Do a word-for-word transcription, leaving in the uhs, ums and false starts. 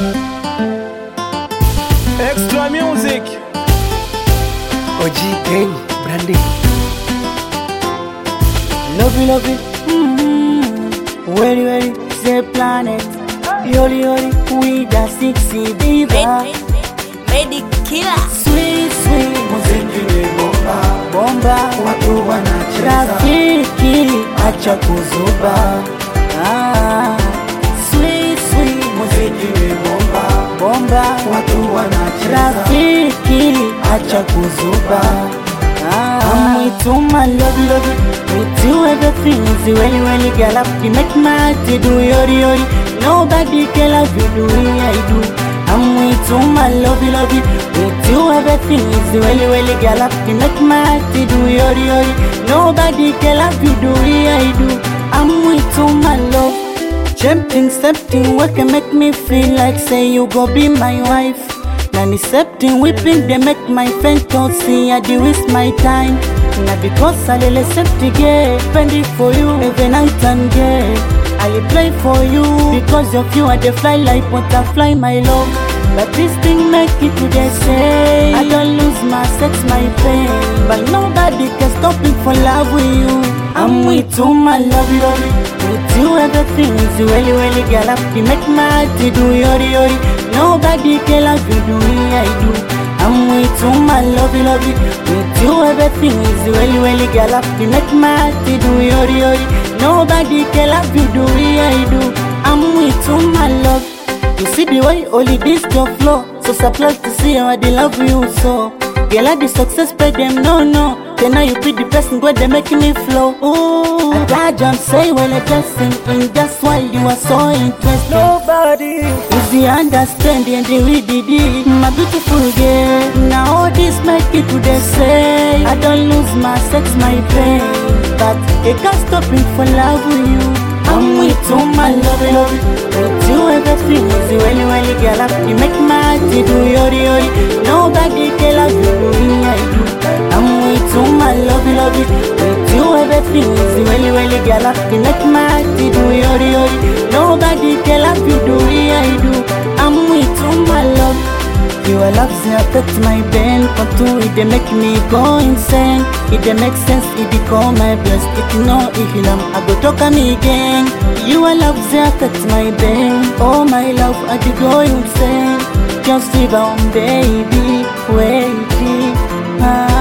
Extra music. O G Gang, Brandy. Love you, love you. Mm-hmm. Very, very, say planet. Yoli, yoli, we the sixty diva. Medi killer. Sweet, sweet. Muziki ni bomba, Bomba. watu wanacheza. Rafiki, acha kuzuba. Ah. Sweet, sweet. Muziki ni bomba, Bomba. watu wanacheza. Rafiki, acha kuzuba. Ah. I'm with you, my love, love you. With you, everything is really, really girl up. You make my heart do yori yori. Nobody can love you the way I do. I'm with you, my love, love you. With you, everything is really, really girl up. You make my heart do yori yori. Nobody can love you the way I do. I'm with you, my love. Tempting, tempting, what can make me feel like say you go be my wife? Nani septing, whipping, they make my friend don't see I do waste my time. Now because I let septic gay, spend it for you every night and day. I play for you because of you I dey fly like butterfly, my love. But this thing make it to the say I don't lose my sex, my pain. But nobody can stop me for love with you. I'm with you, my love, love. With you everything is really, really girl up. You make my heart do yori yori. Nobody can love you the way I do. I'm with you, my love, love. With you everything is really, really girl up. You make my heart do yori yori. Nobody can love you the way I do. I'm with you, my love. You see the way only this your flow. So surprised to see how I dey love you so. Girl, I the success spread them, no, no. Then now you be the person where they making me flow. Ooh, I got jump say when I dressing, and that's why you are so interesting. Nobody. Easy understanding the way they did. My beautiful girl, now all this make it to the say I don't lose my sex, my pain. But they can't stop me for love with you. I'm with you, my love, love. With you everything is really, really girl up. You make my heart do yori yori. Nobody can love you the way I do. I'm with you, my love, love. With you everything is really, really girl up. You make my heart do yori yori. Nobody can love you the way I do. I'm with you, my love. Your love they affect my brain. Come to it, they make me go insane. It they make sense, it they call my bless. It no if you know I go talk to me again. Your love they affect my brain. Oh my love, I do go insane. Just live on, baby, wait, ah.